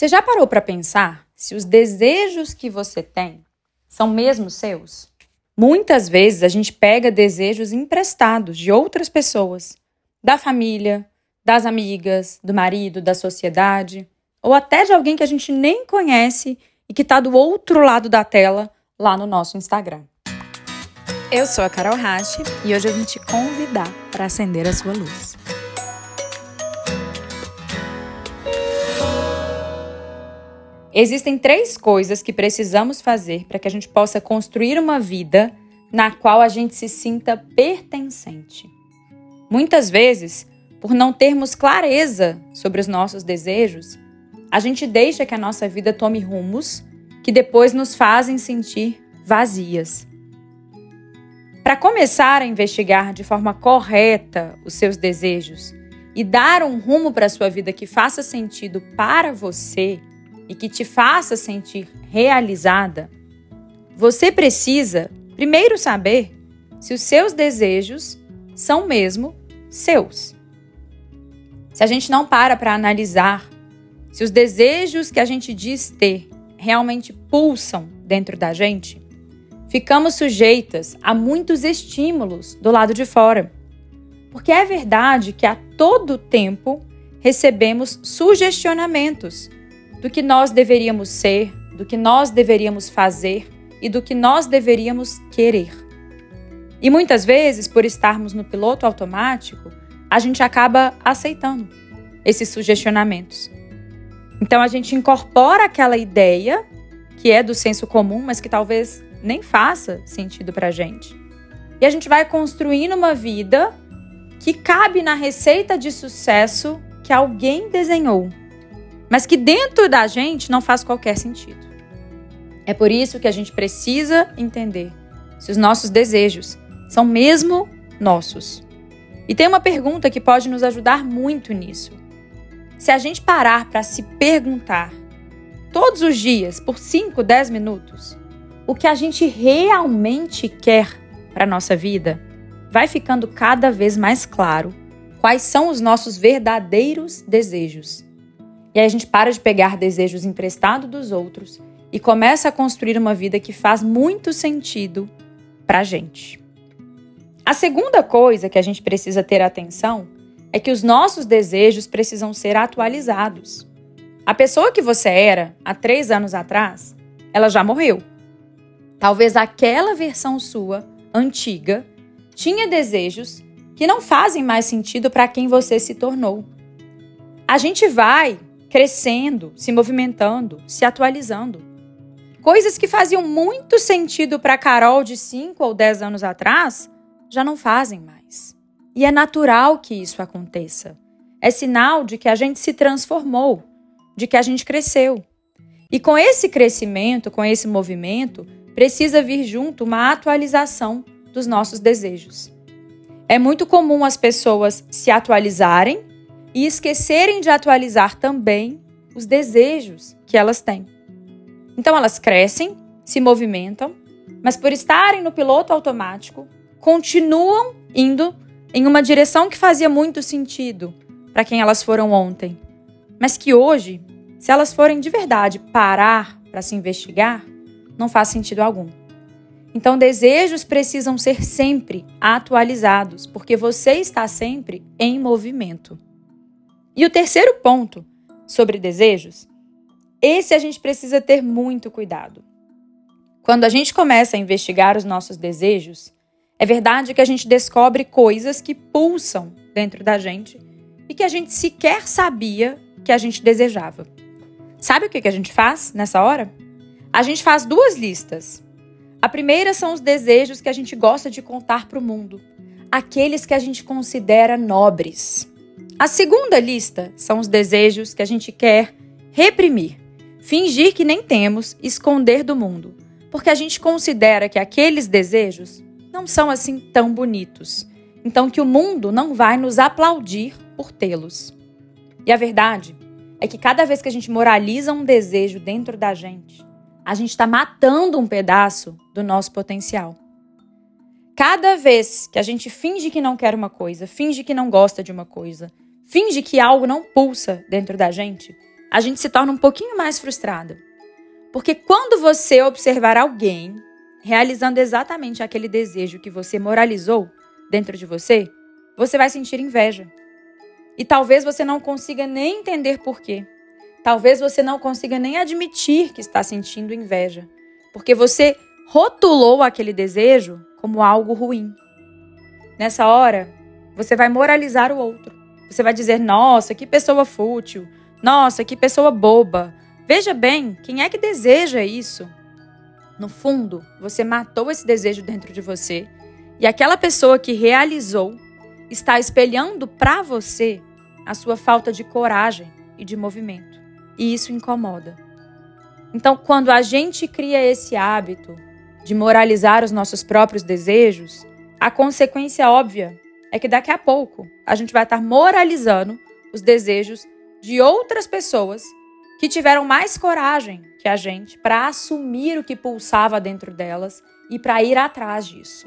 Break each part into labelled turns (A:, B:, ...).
A: Você já parou para pensar se os desejos que você tem são mesmo seus? Muitas vezes a gente pega desejos emprestados de outras pessoas, da família, das amigas, do marido, da sociedade, ou até de alguém que a gente nem conhece e que está do outro lado da tela, lá no nosso Instagram. Eu sou a Carol Rache e hoje eu vim te convidar para acender a sua luz. Existem 3 coisas que precisamos fazer para que a gente possa construir uma vida na qual a gente se sinta pertencente. Muitas vezes, por não termos clareza sobre os nossos desejos, a gente deixa que a nossa vida tome rumos que depois nos fazem sentir vazias. Para começar a investigar de forma correta os seus desejos e dar um rumo para a sua vida que faça sentido para você e que te faça sentir realizada, você precisa primeiro saber se os seus desejos são mesmo seus. Se a gente não para analisar se os desejos que a gente diz ter realmente pulsam dentro da gente, ficamos sujeitas a muitos estímulos do lado de fora. Porque é verdade que a todo tempo recebemos sugestionamentos do que nós deveríamos ser, do que nós deveríamos fazer e do que nós deveríamos querer. E muitas vezes, por estarmos no piloto automático, a gente acaba aceitando esses sugestionamentos. Então a gente incorpora aquela ideia que é do senso comum, mas que talvez nem faça sentido pra gente. E a gente vai construindo uma vida que cabe na receita de sucesso que alguém desenhou, mas que dentro da gente não faz qualquer sentido. É por isso que a gente precisa entender se os nossos desejos são mesmo nossos. E tem uma pergunta que pode nos ajudar muito nisso. Se a gente parar para se perguntar todos os dias, por 5, 10 minutos, o que a gente realmente quer para a nossa vida, vai ficando cada vez mais claro quais são os nossos verdadeiros desejos. E aí a gente para de pegar desejos emprestados dos outros e começa a construir uma vida que faz muito sentido pra gente. A segunda coisa que a gente precisa ter atenção é que os nossos desejos precisam ser atualizados. A pessoa que você era há 3 anos atrás, ela já morreu. Talvez aquela versão sua, antiga, tinha desejos que não fazem mais sentido para quem você se tornou. A gente vai crescendo, se movimentando, se atualizando. Coisas que faziam muito sentido para a Carol de 5 ou 10 anos atrás, já não fazem mais. E é natural que isso aconteça. É sinal de que a gente se transformou, de que a gente cresceu. E com esse crescimento, com esse movimento, precisa vir junto uma atualização dos nossos desejos. É muito comum as pessoas se atualizarem e esquecerem de atualizar também os desejos que elas têm. Então elas crescem, se movimentam, mas por estarem no piloto automático, continuam indo em uma direção que fazia muito sentido para quem elas foram ontem. Mas que hoje, se elas forem de verdade parar para se investigar, não faz sentido algum. Então desejos precisam ser sempre atualizados, porque você está sempre em movimento. E o terceiro ponto sobre desejos, esse a gente precisa ter muito cuidado. Quando a gente começa a investigar os nossos desejos, é verdade que a gente descobre coisas que pulsam dentro da gente e que a gente sequer sabia que a gente desejava. Sabe o que a gente faz nessa hora? A gente faz 2 listas. A primeira são os desejos que a gente gosta de contar para o mundo, aqueles que a gente considera nobres. A segunda lista são os desejos que a gente quer reprimir, fingir que nem temos, esconder do mundo, porque a gente considera que aqueles desejos não são assim tão bonitos, então que o mundo não vai nos aplaudir por tê-los. E a verdade é que cada vez que a gente moraliza um desejo dentro da gente, a gente está matando um pedaço do nosso potencial. Cada vez que a gente finge que não quer uma coisa, finge que não gosta de uma coisa, finge que algo não pulsa dentro da gente, a gente se torna um pouquinho mais frustrado. Porque quando você observar alguém realizando exatamente aquele desejo que você moralizou dentro de você, você vai sentir inveja. E talvez você não consiga nem entender por quê. Talvez você não consiga nem admitir que está sentindo inveja. Porque você rotulou aquele desejo como algo ruim. Nessa hora, você vai moralizar o outro. Você vai dizer, nossa, que pessoa fútil. Nossa, que pessoa boba. Veja bem, quem é que deseja isso? No fundo, você matou esse desejo dentro de você. E aquela pessoa que realizou está espelhando para você a sua falta de coragem e de movimento. E isso incomoda. Então, quando a gente cria esse hábito de moralizar os nossos próprios desejos, a consequência óbvia é que daqui a pouco a gente vai estar moralizando os desejos de outras pessoas que tiveram mais coragem que a gente para assumir o que pulsava dentro delas e para ir atrás disso.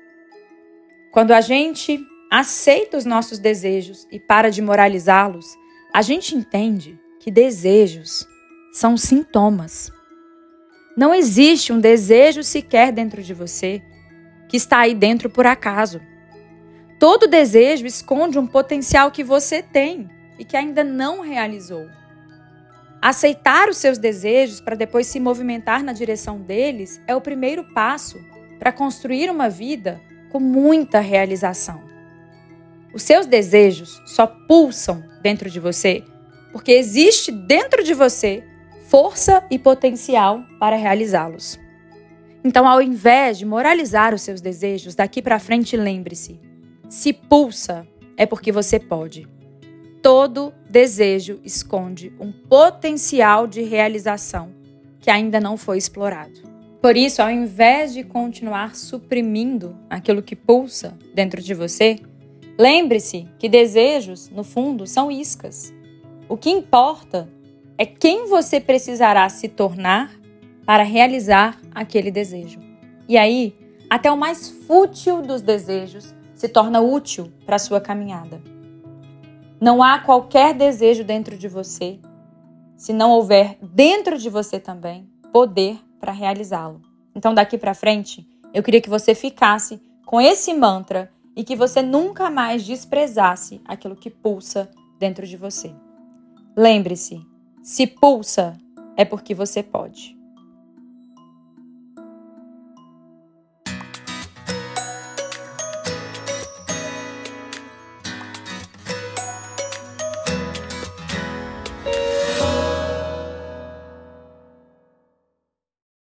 A: Quando a gente aceita os nossos desejos e para de moralizá-los, a gente entende que desejos são sintomas. Não existe um desejo sequer dentro de você que está aí dentro por acaso. Todo desejo esconde um potencial que você tem e que ainda não realizou. Aceitar os seus desejos para depois se movimentar na direção deles é o primeiro passo para construir uma vida com muita realização. Os seus desejos só pulsam dentro de você porque existe dentro de você força e potencial para realizá-los. Então, ao invés de moralizar os seus desejos, daqui para frente lembre-se, se pulsa é porque você pode. Todo desejo esconde um potencial de realização que ainda não foi explorado. Por isso, ao invés de continuar suprimindo aquilo que pulsa dentro de você, lembre-se que desejos, no fundo, são iscas. O que importa é quem você precisará se tornar para realizar aquele desejo. E aí, até o mais fútil dos desejos se torna útil para a sua caminhada. Não há qualquer desejo dentro de você, se não houver dentro de você também poder para realizá-lo. Então, daqui para frente, eu queria que você ficasse com esse mantra e que você nunca mais desprezasse aquilo que pulsa dentro de você. Lembre-se, se pulsa é porque você pode.